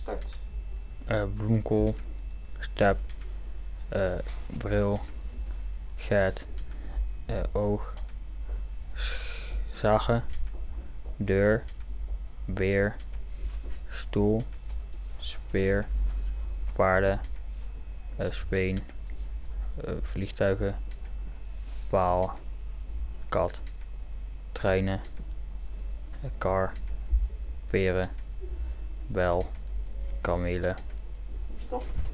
Start. Bloemkool, step, bril, get, oog, zagen, deur, weer, stoel, speer, paarden, speen, vliegtuigen, paal, kat, treinen, kar, peren, bel, kamelen. Stop.